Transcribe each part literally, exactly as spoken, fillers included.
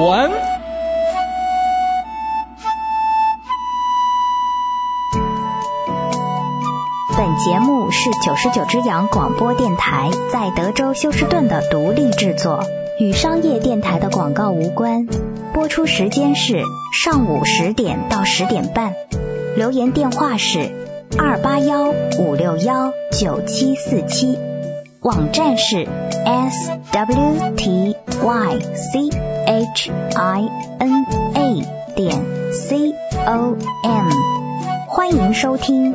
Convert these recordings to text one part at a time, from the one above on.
文。 本节目是九十九只羊广播电台在德州休斯顿的独立制作，与商业电台的广告无关。播出时间是上午十点到十点半。留言电话是二八幺五六幺九七四七，网站是 s w t y c h i n a 点 c o m， 欢迎收听。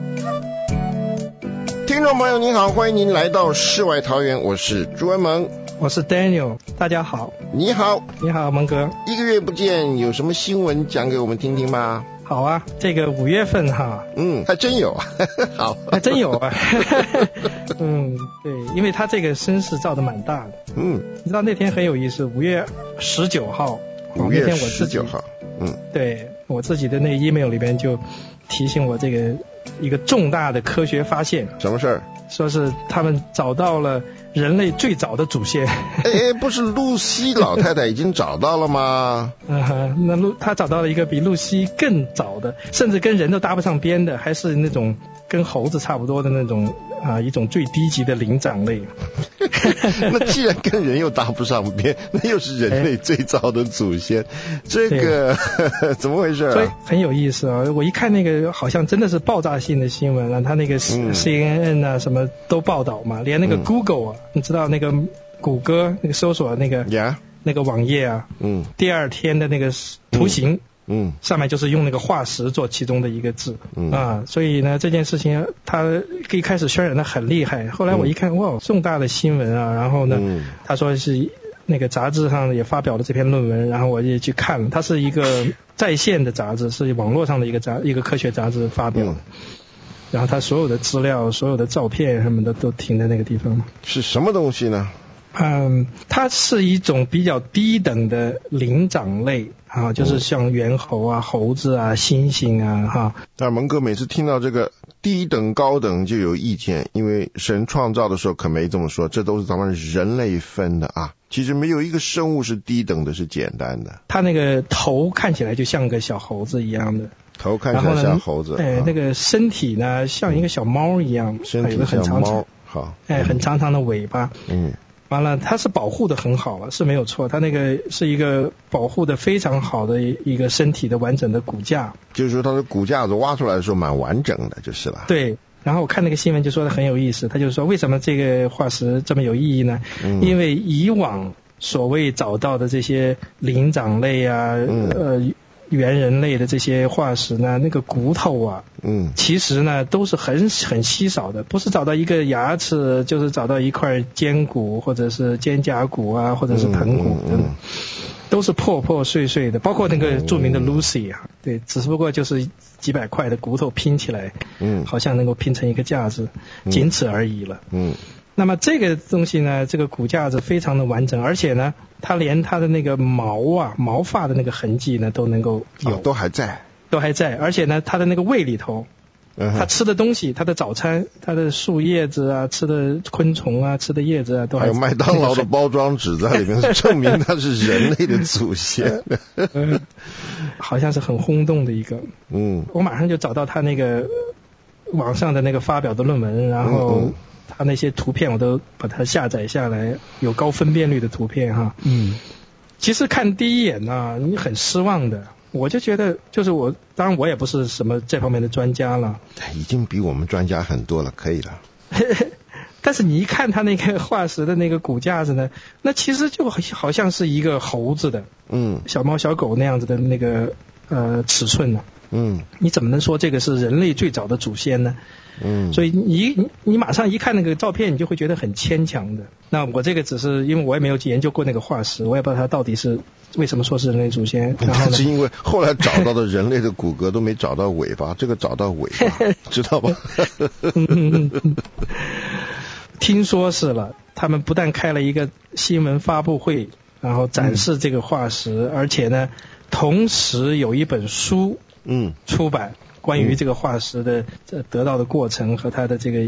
听众朋友您好，欢迎您来到世外桃源，我是朱文萌， 我是 Daniel， 大家好。 你好。 你好，蒙哥。 一个月不见，有什么新闻讲给我们听听吗？ 好啊，这个五月份哈， 嗯，还真有，好， 还真有啊，嗯，对，因为他这个声势造的蛮大的， 嗯， 你知道那天很有意思，五月十九号， 五月十九号，嗯， 对我自己的那个 email 里边就提醒我这个一个重大的科学发现。 什么事儿？ 说是他们找到了人类最早的祖先。 哎，不是露西老太太已经找到了吗？ 呃、那露他找到了一个比露西更早的，甚至跟人都搭不上边的，还是那种跟猴子差不多的那种啊、呃、一种最低级的灵长类。 那既然跟人又搭不上边，那又是人类最早的祖先，这个怎么回事啊？ 所以很有意思啊！我一看那个好像真的是爆炸性的新闻啊，他那个 C N N 啊什么都报道嘛，连那个 Google 啊，嗯、你知道那个谷歌那个搜索那个、yeah. 那个网页啊，嗯，第二天的那个图形。嗯嗯，上面就是用那个化石做其中的一个字，嗯啊，所以呢这件事情他一开始渲染的很厉害，后来我一看、嗯、哇重大的新闻啊，然后呢、嗯、他说是那个杂志上也发表了这篇论文，然后我也去看了，它是一个在线的杂志，是网络上的一个杂一个科学杂志发表的、嗯，然后他所有的资料所有的照片什么的都停在那个地方。 是什么东西呢？ 嗯，它是一种比较低等的灵长类啊，就是像猿猴啊、猴子啊、猩猩啊哈。 那蒙哥每次听到这个低等高等就有意见，因为神创造的时候可没这么说，这都是咱们人类分的啊。其实没有一个生物是低等的，是简单的。 它那个头看起来就像个小猴子一样的， 头看起来像猴子， 哎、啊，那个身体呢像一个小猫一样， 身体像猫，好， 哎，很长长的尾巴， 嗯。 完了，它是保护的很好了，是没有错。它那个是一个保护的非常好的一个身体的完整的骨架， 就是说它的骨架子挖出来的时候蛮完整的，就是了。 对。然后我看那个新闻就说的很有意思，他就说为什么这个化石这么有意义呢？嗯、因为以往所谓找到的这些灵长类啊，嗯、呃。猿人类的这些化石呢，那个骨头啊，嗯，其实呢都是很很稀少的，不是找到一个牙齿，就是找到一块肩骨或者是肩胛骨啊，或者是盆骨等等、嗯嗯，都是破破碎碎的，包括那个著名的 Lucy 啊，对，只不过就是几百块的骨头拼起来，嗯，好像能够拼成一个架子，仅此而已了，嗯。那么这个东西呢，这个骨架子非常的完整，而且呢，它连它的那个毛啊、毛发的那个痕迹呢，都能够有， 哦、都还在， 都还在。而且呢，它的那个胃里头，嗯、它吃的东西，它的早餐，它的树叶子啊，吃的昆虫啊，吃的叶子啊，都还还有麦当劳的包装纸在里面，证明它是人类的祖先。 嗯，好像是很轰动的一个。嗯，我马上就找到他那个网上的那个发表的论文，然后。嗯嗯他那些图片我都把它下载下来，有高分辨率的图片哈。嗯，其实看第一眼呢、啊，你很失望的。我就觉得，就是我，当然我也不是什么这方面的专家了， 已经比我们专家很多了，可以了。 但是你一看他那个化石的那个骨架子呢，那其实就好像是一个猴子的，嗯，小猫小狗那样子的那个呃尺寸呢。嗯，你怎么能说这个是人类最早的祖先呢？嗯，所以你你马上一看那个照片，你就会觉得很牵强的。那我这个只是因为我也没有研究过那个化石，我也不知道它到底是为什么说是人类祖先。然后是因为后来找到的人类的骨骼都没找到尾巴，这个找到尾巴，知道吧？ 听说是了，他们不但开了一个新闻发布会，然后展示这个化石，嗯、而且呢，同时有一本书嗯出版。关于这个化石的得到的过程和它的这个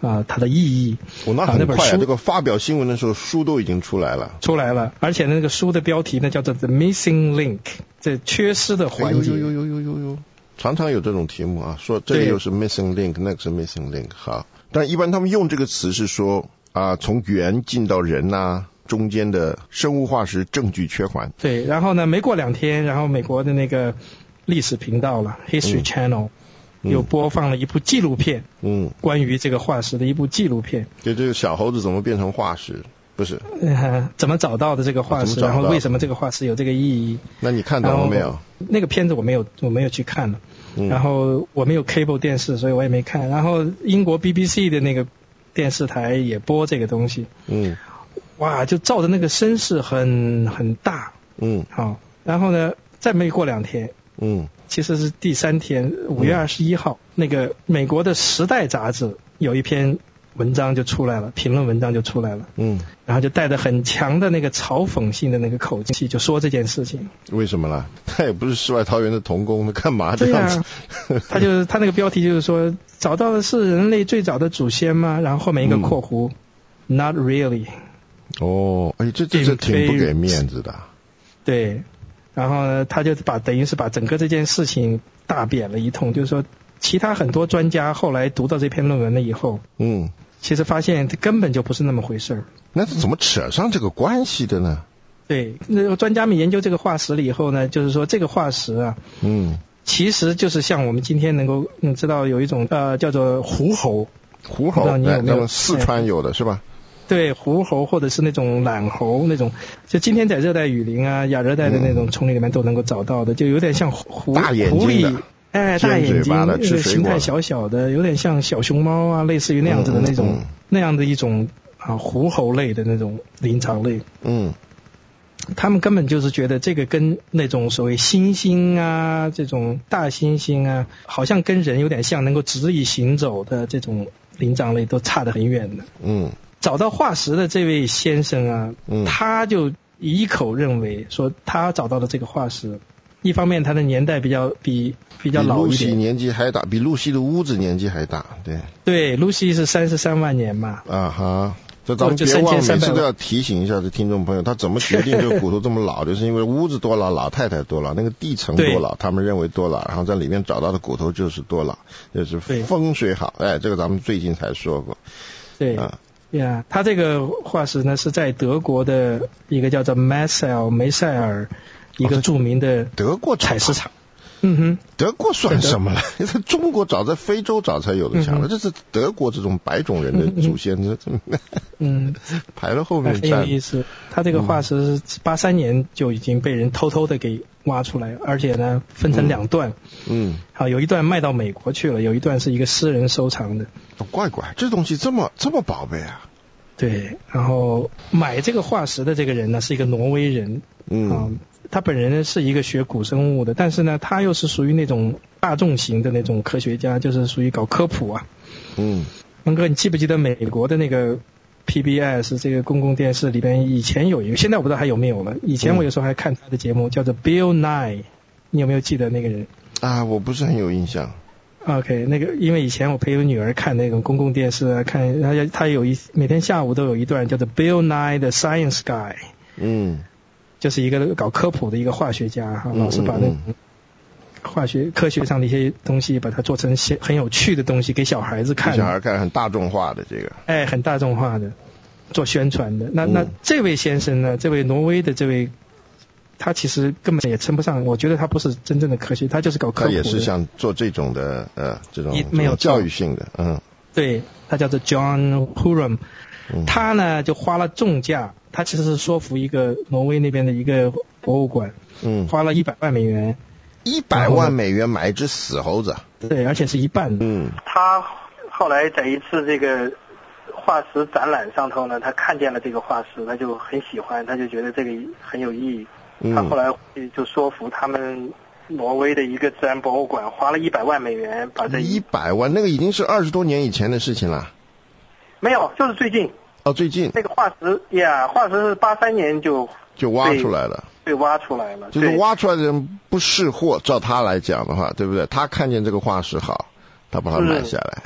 啊它的意义。 我、哦、那很快啊，这个发表新闻的时候书都已经出来了。出来了，而且那个书的标题呢叫做 The Missing Link， 这缺失的环节。 有有有有有有，常常有这种题目啊，说这个又是 missing link， 那个是 missing link。好，但一般他们用这个词是说啊，从猿进到人啊，中间的生物化石证据缺环。 对，然后呢，没过两天，然后美国的那个历史频道了 History、嗯、Channel 又播放了一部纪录片，嗯，关于这个化石的一部纪录片。 就这个小猴子怎么变成化石？不是、 呃、怎么找到的这个化石，然后为什么这个化石有这个意义？ 那你看到了没有？ 那个片子我没有，我没有去看了。嗯、然后我没有 cable 电视，所以我也没看。然后英国 B B C 的那个电视台也播这个东西。嗯。哇，就照的那个声势很很大。嗯。好，然后呢，再没过两天。嗯。其实是第三天，五月二十一号、嗯，那个美国的《时代》杂志有一篇文章就出来了，评论文章就出来了。嗯。然后就带着很强的那个嘲讽性的那个口气，就说这件事情。 为什么呢？他也不是世外桃源的童工，他干嘛这样子？ 对啊、他就是他那个标题就是说，找到的是人类最早的祖先吗？然后后面一个括弧、嗯、，Not really。 哦，哎，这这这挺不给面子的。 对。然后呢，他就把等于是把整个这件事情大贬了一通，就是说，其他很多专家后来读到这篇论文了以后，嗯，其实发现这根本就不是那么回事儿。 那是怎么扯上这个关系的呢？ 对，那专家们研究这个化石了以后呢，就是说这个化石啊，嗯，其实就是像我们今天能够嗯知道有一种呃叫做狐猴， 狐猴， 你有没有？ 四川有的是吧？ 对，狐猴或者是那种懒猴那种，就今天在热带雨林啊、亚热带的那种丛林里面都能够找到的，就有点像狐大眼睛的， 哎，大眼睛，形态小小的，有点像小熊猫啊，类似于那样子的那种、嗯嗯、那样的一种啊狐猴类的那种灵长类。嗯，他们根本就是觉得这个跟那种所谓猩猩啊、这种大猩猩啊，好像跟人有点像，能够直立行走的这种灵长类都差得很远的。嗯。找到化石的这位先生啊、嗯，他就一口认为说他找到的这个化石，一方面他的年代比较比比较老一点， 比露西年纪还大，比露西的屋子年纪还大，对。 对，露西是三十三万年嘛。 啊哈，这咱们别忘，每次都要提醒一下这听众朋友，他怎么决定这个骨头这么老，就是因为屋子多老，老太太多老，那个地层多老，他们认为多老，然后在里面找到的骨头就是多老，就是风水好。哎，这个咱们最近才说过。 对。啊。对啊，它这个化石呢是在德国的一个叫做梅塞尔梅塞尔一个著名的德国采石场。嗯哼， 德国算什么了？在中国找，在非洲找才有的讲了、嗯。这是德国这种白种人的祖先，这嗯，排了后面站。 很有意思，它这个化石是八三年就已经被人偷偷的给挖出来，而且呢分成两段。嗯，好，有一段卖到美国去了，有一段是一个私人收藏的。 哦、怪怪，这东西这么这么宝贝啊！ 对，然后买这个化石的这个人呢是一个挪威人。嗯。啊他本人呢是一个学古生物的，但是呢他又是属于那种大众型的那种科学家，就是属于搞科普啊。嗯，文哥，你记不记得美国的那个 P B S 这个公共电视里边以前有一个，现在我不知道还有没有了。以前我有时候还看他的节目，叫做 Bill Nye， 你有没有记得那个人？ 啊，我不是很有印象。 OK， 那个因为以前我陪我女儿看那种公共电视啊，看他他有一每天下午都有一段叫做 Bill Nye the Science Guy。嗯。就是一个搞科普的一个化学家哈，老是把那种化学科学上的一些东西，把它做成些很有趣的东西给小孩子看。 给小孩看，很大众化的这个。 哎，很大众化的，做宣传的。那那这位先生呢？这位挪威的这位，他其实根本也称不上，我觉得他不是真正的科学，他就是搞科普的。 他也是像做这种的呃这种没有教育性的，嗯。 对，他叫做 John Hurum，、嗯、他呢就花了重价。他其实是说服一个挪威那边的一个博物馆，嗯，花了一百万美元， 一百万美元买一只死猴子， 对，而且是一半。嗯，他后来在一次这个化石展览上头呢，他看见了这个化石，他就很喜欢，他就觉得这个很有意义。嗯，他后来就说服他们挪威的一个自然博物馆，花了一百万美元把这一百万，那个已经是二十多年以前的事情了。 没有，就是最近。 哦，最近那个化石呀，化石是八三年就就挖出来了， 被挖出来了。 就是挖出来的人不识货，照他来讲的话，对不对？他看见这个化石好，他把它买下来。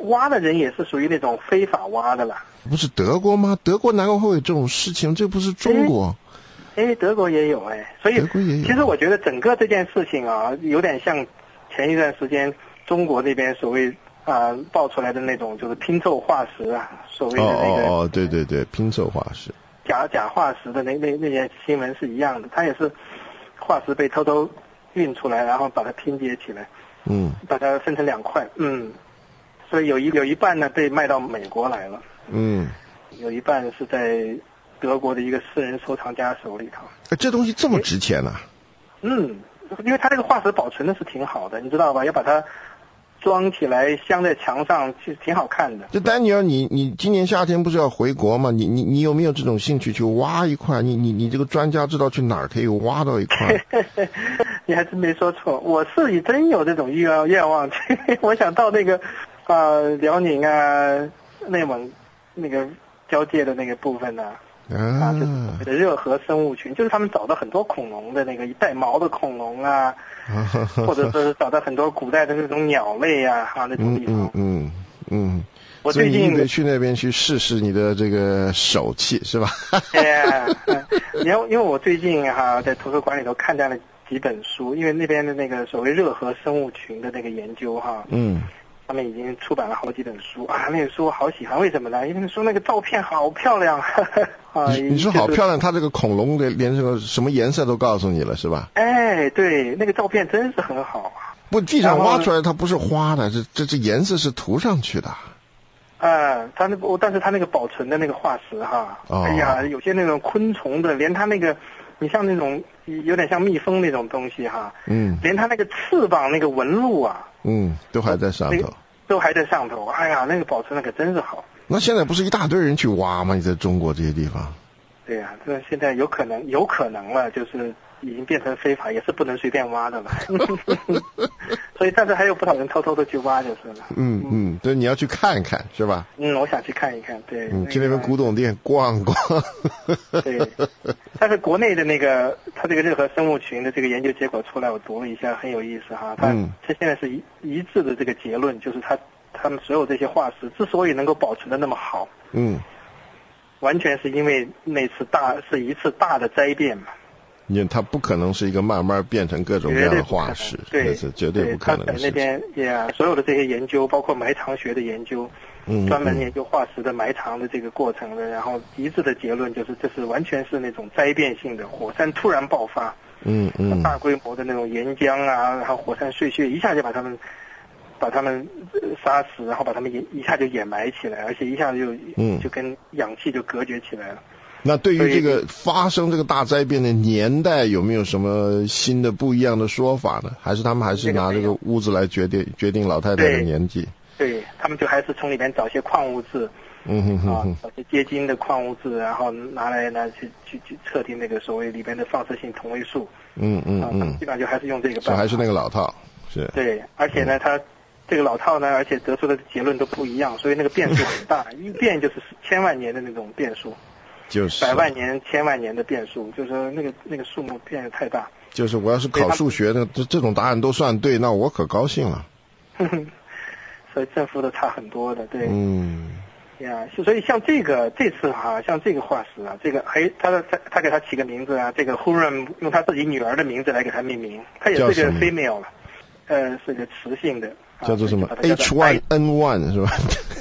挖的人也是属于那种非法挖的啦。 不是德国吗？德国哪个会有这种事情？这不是中国？ 哎，哎德国也有哎，所以德国也有。 其实我觉得整个这件事情啊，有点像前一段时间中国那边所谓啊、呃、爆出来的那种就是拼凑化石啊，所谓的那个哦哦对对对，拼凑化石。 假假化石的那那那件新闻是一样的，它也是化石被偷偷运出来，然后把它拼接起来， 嗯， 把它分成两块，嗯，所以有一有一半呢被卖到美国来了， 嗯， 有一半是在德国的一个私人收藏家手里头。 哎，这东西这么值钱啊？ 嗯，因为它这个化石保存的是挺好的，你知道吧？要把它装起来镶在墙上，其实挺好看的。 这丹尼尔，你你今年夏天不是要回国吗？你你你有没有这种兴趣去挖一块？你你你这个专家知道去哪儿可以挖到一块？ 你还真没说错，我是真有这种愿愿望，我想到那个啊、呃、辽宁啊内蒙那个交界的那个部分呢、啊，啊就是热河生物群，就是他们找到很多恐龙的那个带毛的恐龙啊。或者是找到很多古代的那种鸟类啊，啊那种地方。 嗯嗯嗯。 我最近得去那边去试试你的这个手气，是吧？ 对呀，因为因为我最近哈、啊、在图书馆里头看见了几本书，因为那边的那个所谓热河生物群的那个研究哈、啊， 嗯， 他们已经出版了好几本书啊，那个书我好喜欢，为什么呢？因为那书那个照片好漂亮。啊， 你你说好漂亮，它这个恐龙的连这个什么颜色都告诉你了，是吧？ 哎，对，那个照片真是很好啊。 不，地上挖出来它不是花的，这这这颜色是涂上去的。 啊，它那个，但是它那个保存的那个化石哈， 哦、 哎呀，有些那种昆虫的，连它那个，你像那种有点像蜜蜂那种东西哈， 嗯， 连它那个翅膀那个纹路啊， 嗯，都还在上头，那个、 都还在上头。哎呀，那个保存的可真是好。 那现在不是一大堆人去挖吗？你在中国这些地方？ 对呀、啊，这现在有可能，有可能了，就是已经变成非法，也是不能随便挖的了。所以，但是还有不少人偷偷的去挖就是了。 嗯嗯，对，你要去看看是吧？ 嗯，我想去看一看，对。 嗯，去那边古董店逛逛。 对，但是国内的那个，它这个热河生物群的这个研究结果出来，我读了一下，很有意思哈。它它现在是一一致的这个结论，就是它他们所有这些化石之所以能够保存的那么好， 嗯， 完全是因为那次大是一次大的灾变嘛。 因为它不可能是一个慢慢变成各种各样的化石， 对， 是绝对不可能的事情。 那边也、yeah, 所有的这些研究，包括埋藏学的研究， 嗯， 专门研究化石的埋藏的这个过程的，然后一致的结论就是，这是完全是那种灾变性的火山突然爆发， 嗯嗯， 大规模的那种岩浆啊，然后火山碎屑一下就把它们把它们杀死，然后把它们一下就掩埋起来，而且一下就嗯就跟氧气就隔绝起来了。 那对于这个发生这个大灾变的年代，有没有什么新的不一样的说法呢？还是他们还是拿这个屋子来决定决定老太太的年纪？ 对，他们就还是从里面找些矿物质， 嗯哼哼哼， 啊，找些结晶的矿物质，然后拿来呢去去去测定那个所谓里边的放射性同位素。 嗯嗯嗯， 啊、基本上就还是用这个办法。 还是那个老套，是。 对，而且呢，它这个老套呢，而且得出的结论都不一样，所以那个变数很大，一变就是千万年的那种变数。 就是百万年、千万年的变数，就是说那个那个数目变得太大。 就是我要是考数学的，这这种答案都算对，那我可高兴了。 所以正负都差很多的，对。 嗯。 呀，所以像这个这次哈、啊，像这个化石啊，这个还他他他给他起个名字啊，这个 Huram 用他自己女儿的名字来给他命名，他也是个 female 了，呃，是个雌性的。 叫做什么 H 一 N 一 是吧？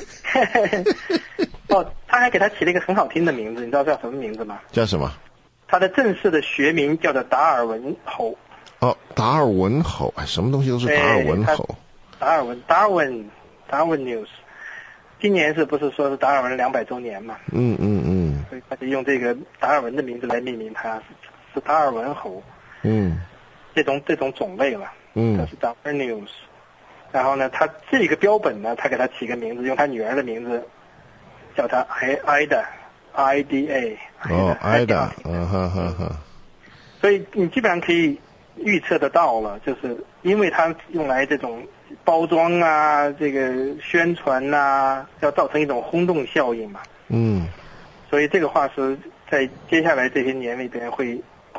哦，他还给他起了一个很好听的名字，你知道叫什么名字吗？ 叫什么？ 他的正式的学名叫做达尔文猴。 哦，达尔文猴，哎，什么东西都是达尔文猴。 达尔文 ，Darwin，Darwin News。今年是不是说是达尔文两百周年嘛？ 嗯嗯嗯。 所以他就用这个达尔文的名字来命名它，是是达尔文猴。 嗯。 这种这种种类了。 嗯。 它是 Darwin News。然后呢，他这个标本呢，他给他起个名字，用他女儿的名字。叫它 Ida，I D A。 哦 ，Ida，嗯哈哈哈。 所以你基本上可以预测得到了，就是因为它用来这种包装啊，这个宣传啊，要造成一种轰动效应嘛。 嗯。 所以这个化石在接下来这些年里边会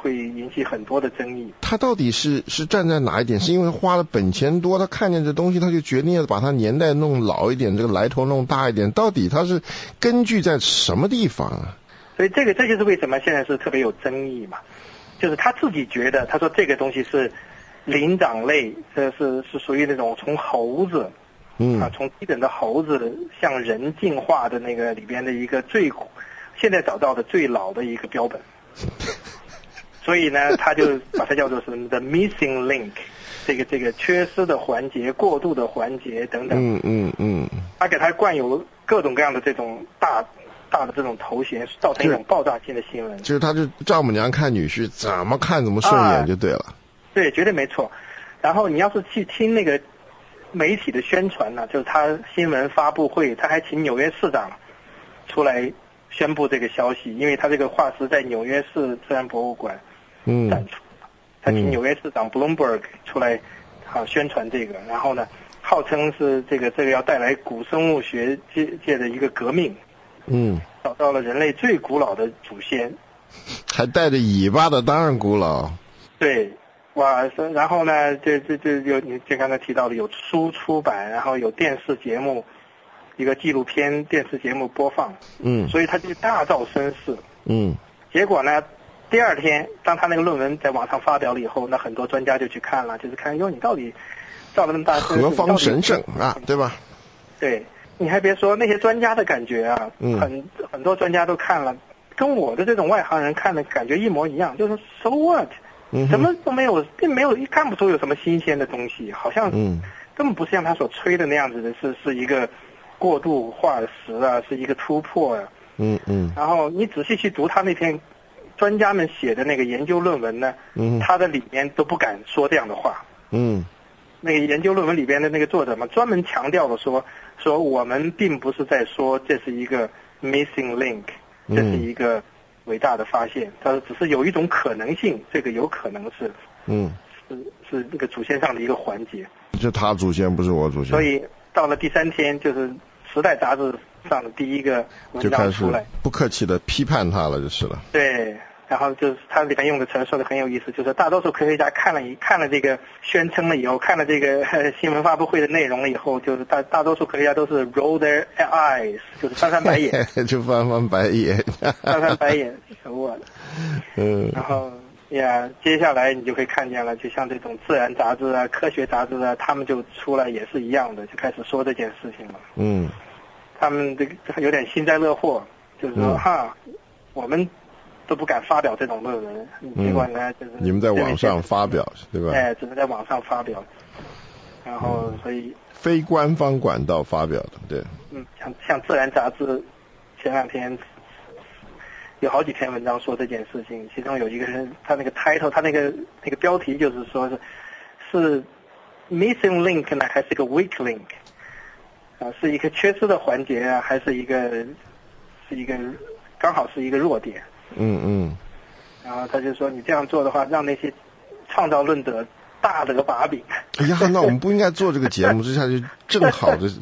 会引起很多的争议。 他到底是是站在哪一点？是因为花了本钱多，他看见这东西他就决定要把它年代弄老一点，这个来头弄大一点，到底他是根据在什么地方啊？ 所以这个这就是为什么现在是特别有争议嘛，就是他自己觉得，他说这个东西是灵长类，这是是属于那种从猴子，嗯啊，从低等的猴子向人进化的那个里边的一个最现在找到的最老的一个标本。所以呢，他就把它叫做是 the missing link， 这个这个缺失的环节、过渡的环节等等。 嗯嗯嗯。 他给他冠有各种各样的这种大大的这种头衔，造成一种爆炸性的新闻。 就是他就丈母娘看女婿，怎么看怎么顺眼就对了。啊、 对，绝对没错。然后你要是去听那个媒体的宣传呢，就是他新闻发布会，他还请纽约市长出来宣布这个消息，因为他这个化石在纽约市自然博物馆展出，嗯、他请纽约市长 Bloomberg 出来啊宣传这个，然后呢，号称是这个这个要带来古生物学界界的一个革命， 嗯， 找到了人类最古老的祖先， 还带着尾巴的，当然古老。 对，哇，然后呢，这这这有你就刚才提到的有书出版，然后有电视节目。一个纪录片电视节目播放， 嗯， 所以他就大造声势， 嗯， 结果呢，第二天当他那个论文在网上发表了以后，那很多专家就去看了，就是看，哟，你到底造了那么大声势， 何方神圣啊，对吧？ 对，你还别说那些专家的感觉啊， 嗯、 很很多专家都看了，跟我的这种外行人看的感觉一模一样，就是 so what， 嗯， 什么都没有，并没有看不出有什么新鲜的东西，好像嗯根本不是像他所吹的那样子的，是是一个。过度化石啊，是一个突破呀、啊。 嗯嗯。 然后你仔细去读他那篇专家们写的那个研究论文呢， 嗯， 他的里面都不敢说这样的话。 嗯。 那个研究论文里边的那个作者嘛，专门强调了说，说我们并不是在说这是一个 missing link， 这是一个伟大的发现，他说只是有一种可能性，这个有可能是， 嗯， 是是那个祖先上的一个环节。 就他祖先不是我祖先。 所以到了第三天就是。时代杂志上的第一个文章出来， 就开始不客气的批判他了，就是了。 对，然后就是他里面用的词说的很有意思，就是大多数科学家看了一看了这个宣称了以后，看了这个、呃、新闻发布会的内容了以后，就是大大多数科学家都是 roll their eyes， 就是翻翻白眼， 就翻翻白眼， 翻翻白眼，我， 嗯， 然后呀，接下来你就会看见了，就像这种自然杂志啊、科学杂志啊，他们就出来也是一样的，就开始说这件事情了。 嗯， 他们这个有点幸灾乐祸，就是说、嗯、哈，我们都不敢发表这种论文，结果呢，就是你们在网上发表，对吧？ 哎，只是在网上发表，然后所以、 嗯、非官方管道发表的，对。 嗯，像像自然杂志前两天。有好几篇文章说这件事情，其中有一个人，他那个 title， 他那个那个标题就是说是是 missing link 呢，还是一个 weak link， 啊，是一个缺失的环节啊，还是一个是一个刚好是一个弱点。 嗯嗯。 然后他就说，你这样做的话，让那些创造论者大得把柄。 哎呀，那我们不应该做这个节目，这下就正好的。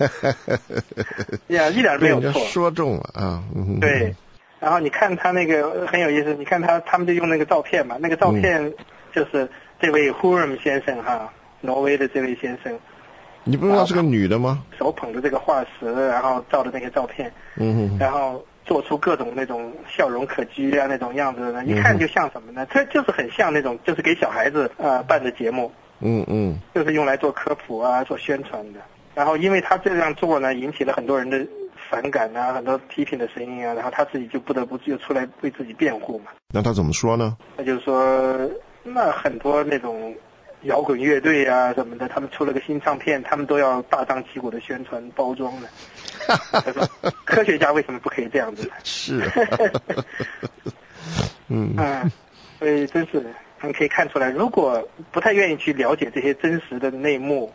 呀，一点没有错。 说中了啊。嗯、 对。然后你看他那个很有意思，你看他他们就用那个照片嘛，那个照片就是这位 Hurum 先生哈，挪威的这位先生。 你不知道是个女的吗？ 手捧着这个化石，然后照的那个照片， 嗯， 然后做出各种那种笑容可掬啊那种样子呢，一看就像什么呢？这就是很像那种就是给小孩子呃办的节目， 嗯嗯， 就是用来做科普啊做宣传的。然后因为他这样做呢，引起了很多人的反感啊，很多批评的声音啊，然后他自己就不得不就出来为自己辩护嘛。 那他怎么说呢？ 他就说，那很多那种摇滚乐队啊什么的，他们出了个新唱片，他们都要大张旗鼓的宣传包装的。他说，科学家为什么不可以这样子呢？ 是。嗯。 啊，所以真是，他们可以看出来，如果不太愿意去了解这些真实的内幕，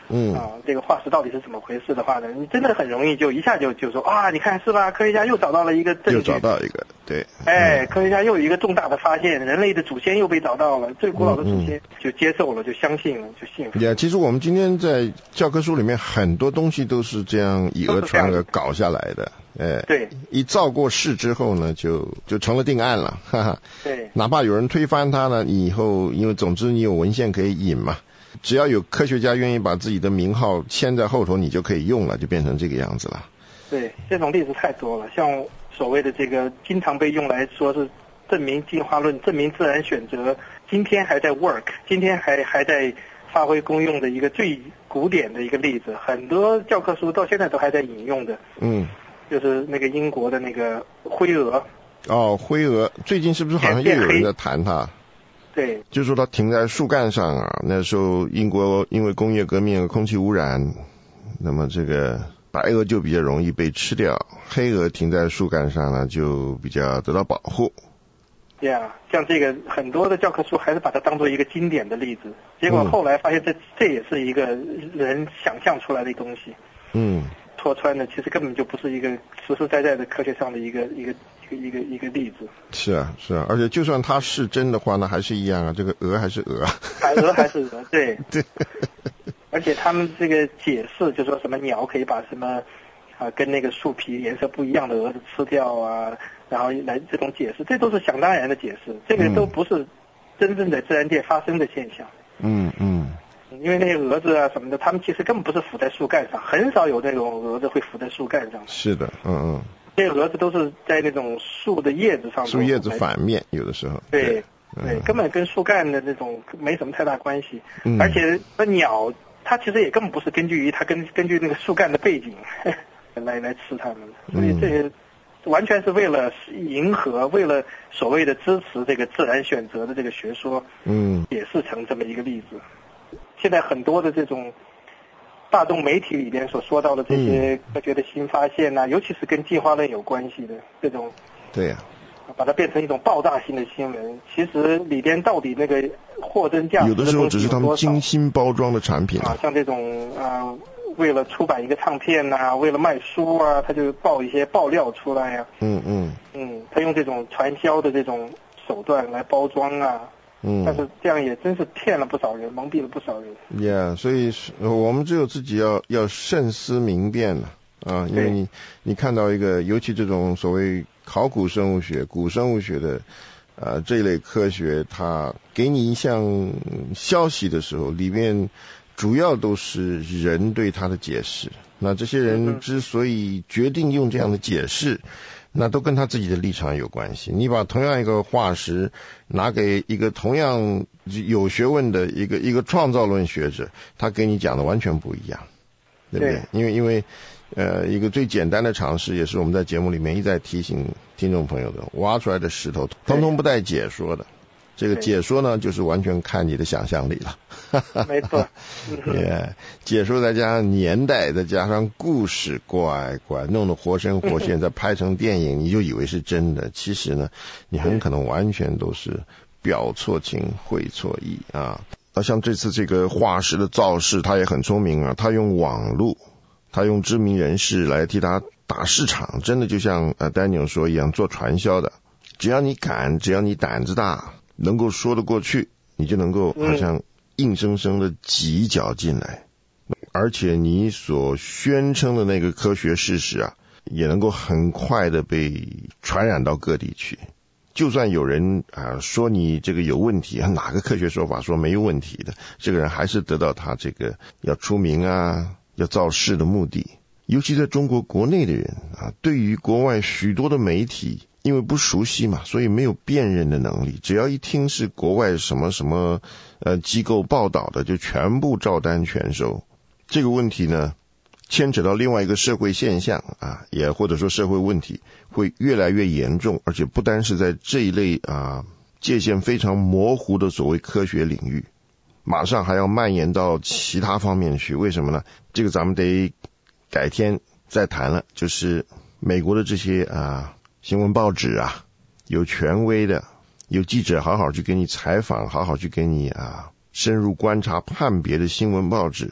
嗯啊，这个化石到底是怎么回事的话呢，你真的很容易就一下就就说啊，你看是吧？科学家又找到了一个证据， 又找到一个，对， 哎，科学家又有一个重大的发现，人类的祖先又被找到了，最古老的祖先就接受了，就相信了，就信服了。 呀，其实我们今天在教科书里面很多东西都是这样以讹传讹搞下来的，哎， 对， 一造过事之后呢，就就成了定案了，哈哈。 对， 哪怕有人推翻它呢，你以后因为总之你有文献可以引嘛。只要有科学家愿意把自己的名号签在后头，你就可以用了，就变成这个样子了。 对，这种例子太多了，像所谓的这个经常被用来说是证明进化论、证明自然选择，今天还在 work， 今天还还在发挥功用的一个最古典的一个例子，很多教科书到现在都还在引用的。 嗯， 就是那个英国的那个灰蛾。 哦，灰蛾，最近是不是好像又有人在谈它？ 对， 就是说它停在树干上啊，那时候英国因为工业革命、空气污染，那么这个白蛾就比较容易被吃掉，黑蛾停在树干上呢，就比较得到保护。 对啊，像这个很多的教科书还是把它当做一个经典的例子，结果后来发现这、嗯、这也是一个人想象出来的东西。 嗯， 戳穿的其实根本就不是一个实实在在的科学上的一个一个一个一个一个例子。 是啊，是啊，而且就算它是真的话，那还是一样啊，这个鹅还是鹅， 还鹅还是鹅，对对。 而且他们这个解释，就说什么鸟可以把什么啊跟那个树皮颜色不一样的蛾子吃掉啊，然后来这种解释，这都是想当然的解释，这个都不是真正在自然界发生的现象。 嗯嗯。 因为那些蛾子啊什么的，它们其实根本不是浮在树干上，很少有那种蛾子会浮在树干上。 是的，嗯嗯。 这些蛾子都是在那种树的叶子上。 树叶子反面，有的时候。 对对、嗯、对，根本跟树干的那种没什么太大关系。 嗯。 而且那鸟，它其实也根本不是根据于它根根据那个树干的背景来来吃它们，所以这些完全是为了迎合，为了所谓的支持这个自然选择的这个学说， 嗯， 解释成这么一个例子。现在很多的这种大众媒体里边所说到的这些科学的新发现呐、啊嗯，尤其是跟进化论有关系的这种， 对呀、 啊，把它变成一种爆炸性的新闻，其实里边到底那个货真价实的东西有多少？ 有的时候只是他们精心包装的产品啊，像这种啊，为了出版一个唱片呐、啊，为了卖书啊，他就爆一些爆料出来呀、啊。 嗯嗯嗯，他用这种传销的这种手段来包装啊。 嗯， 但是这样也真是骗了不少人，蒙蔽了不少人。 Yeah， 所以我们只有自己要要慎思明辨了啊，因为你你看到一个，尤其这种所谓考古生物学、古生物学的啊这一类科学，它给你一项消息的时候，里面主要都是人对它的解释。那这些人之所以决定用这样的解释，那都跟他自己的立场有关系。你把同样一个化石拿给一个同样有学问的一个一个创造论学者，他给你讲的完全不一样，对不对？对，因为因为呃一个最简单的常识，也是我们在节目里面一再提醒听众朋友的，挖出来的石头通通不带解说的。这个解说呢，就是完全看你的想象力了。 没错。 yeah, 解说再加上年代，再加上故事，乖乖弄得活生活现，再拍成电影，你就以为是真的。其实呢，你很可能完全都是表错情，会错意啊。像这次这个化石的造势，他也很聪明啊，他用网络，他用知名人士来替他打市场，真的就像呃丹尼说一样，做传销的。只要你敢，只要你胆子大，能够说得过去，你就能够好像硬生生的挤一脚进来，而且你所宣称的那个科学事实啊，也能够很快的被传染到各地去。就算有人啊说你这个有问题，哪个科学说法说没有问题的，这个人还是得到他这个要出名啊，要造势的目的。尤其在中国国内的人啊，对于国外许多的媒体，因为不熟悉嘛，所以没有辨认的能力，只要一听是国外什么什么呃机构报道的，就全部照单全收。这个问题呢，牵扯到另外一个社会现象啊，也或者说社会问题会越来越严重，而且不单是在这一类啊界限非常模糊的所谓科学领域，马上还要蔓延到其他方面去。为什么呢？这个咱们得改天再谈了。就是美国的这些啊新闻报纸啊，有权威的，有记者好好去给你采访，好好去给你啊深入观察判别的新闻报纸，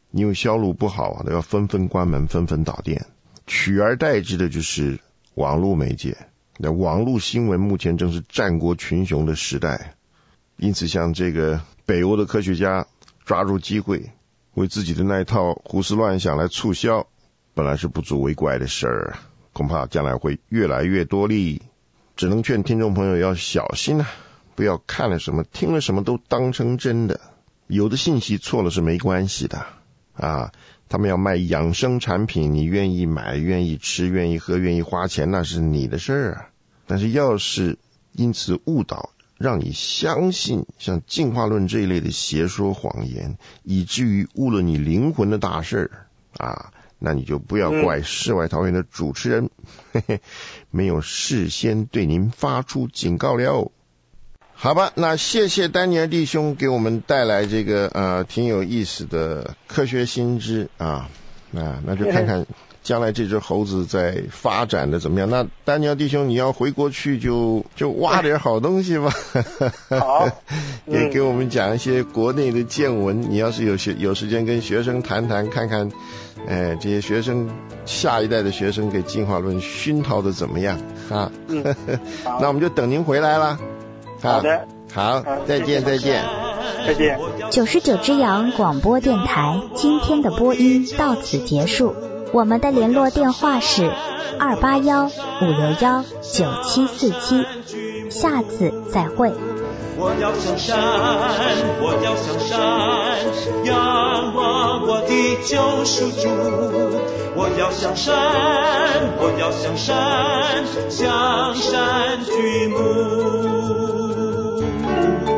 因为销路不好啊，都要纷纷关门，纷纷倒店，取而代之的就是网络媒介。那网络新闻目前正是战国群雄的时代，因此像这个北欧的科学家抓住机会，为自己的那一套胡思乱想来促销，本来是不足为怪的事儿，恐怕将来会越来越多例。只能劝听众朋友要小心啊，不要看了什么听了什么都当成真的，有的信息错了是没关系的啊。他们要卖养生产品，你愿意买愿意吃愿意喝愿意花钱，那是你的事儿啊。但是要是因此误导，让你相信像进化论这一类的邪说谎言，以至于误了你灵魂的大事啊，那你就不要怪世外桃源的主持人、嗯、嘿嘿，没有事先对您发出警告了。好吧，那谢谢丹尼尔弟兄给我们带来这个呃挺有意思的科学新知啊，那那就看看将来这只猴子在发展的怎么样。那丹尼尔弟兄你要回国去就就挖点好东西吧。 好， 也给我们讲一些国内的见闻。你要是有学有时间跟学生谈谈，看看哎这些学生下一代的学生给进化论熏陶的怎么样啊？嗯，那我们就等您回来了。 好的， 好，再见，再见， 再见。 九十九只羊广播电台今天的播音到此结束，我们的联络电话是二八幺五六幺九七四七，下次再会。 我要向山，我要向山，仰望我的救赎主。我要向山，我要向山，向山举目。